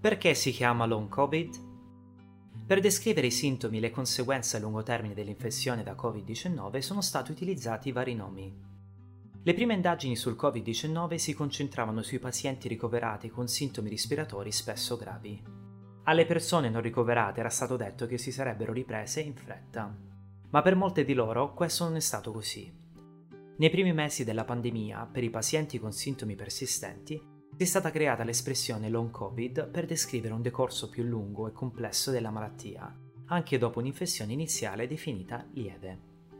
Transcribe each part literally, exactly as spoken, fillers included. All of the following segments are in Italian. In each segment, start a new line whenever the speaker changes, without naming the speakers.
Perché si chiama long Covid? Per descrivere i sintomi e le conseguenze a lungo termine dell'infezione da covid diciannove sono stati utilizzati vari nomi. Le prime indagini sul covid diciannove si concentravano sui pazienti ricoverati con sintomi respiratori spesso gravi. Alle persone non ricoverate era stato detto che si sarebbero riprese in fretta, ma per molte di loro questo non è stato così. Nei primi mesi della pandemia, per i pazienti con sintomi persistenti, è stata creata l'espressione long Covid per descrivere un decorso più lungo e complesso della malattia, anche dopo un'infezione iniziale definita lieve.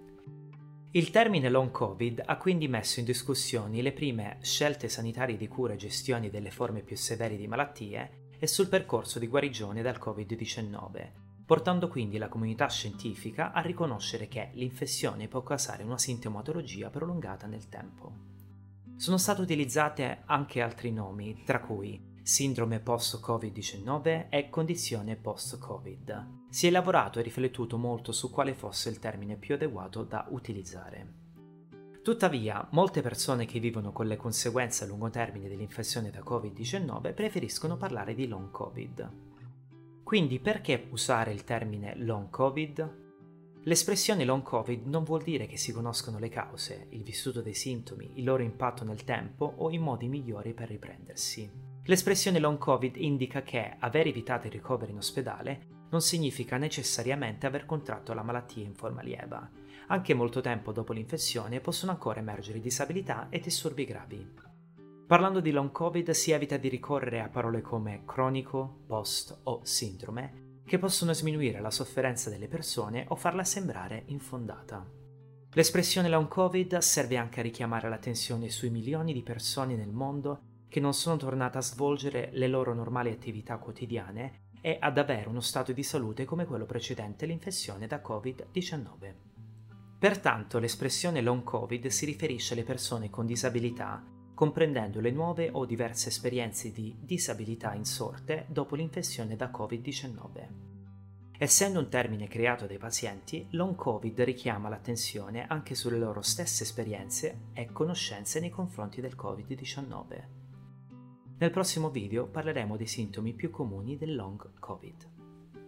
Il termine long Covid ha quindi messo in discussione le prime scelte sanitarie di cura e gestione delle forme più severe di malattie e sul percorso di guarigione dal covid diciannove, portando quindi la comunità scientifica a riconoscere che l'infezione può causare una sintomatologia prolungata nel tempo. Sono state utilizzate anche altri nomi, tra cui sindrome post-covid diciannove e condizione post-Covid. Si è lavorato e riflettuto molto su quale fosse il termine più adeguato da utilizzare. Tuttavia, molte persone che vivono con le conseguenze a lungo termine dell'infezione da covid diciannove preferiscono parlare di long Covid. Quindi perché usare il termine long Covid? L'espressione long Covid non vuol dire che si conoscono le cause, il vissuto dei sintomi, il loro impatto nel tempo o i modi migliori per riprendersi. L'espressione long Covid indica che aver evitato il ricovero in ospedale non significa necessariamente aver contratto la malattia in forma lieve. Anche molto tempo dopo l'infezione possono ancora emergere disabilità e disturbi gravi. Parlando di long Covid si evita di ricorrere a parole come cronico, post o sindrome, che possono sminuire la sofferenza delle persone o farla sembrare infondata. L'espressione long Covid serve anche a richiamare l'attenzione sui milioni di persone nel mondo che non sono tornate a svolgere le loro normali attività quotidiane e ad avere uno stato di salute come quello precedente l'infezione da covid diciannove. Pertanto l'espressione long Covid si riferisce alle persone con disabilità, comprendendo le nuove o diverse esperienze di disabilità insorte dopo l'infezione da covid diciannove. Essendo un termine creato dai pazienti, long Covid richiama l'attenzione anche sulle loro stesse esperienze e conoscenze nei confronti del covid diciannove. Nel prossimo video parleremo dei sintomi più comuni del long Covid.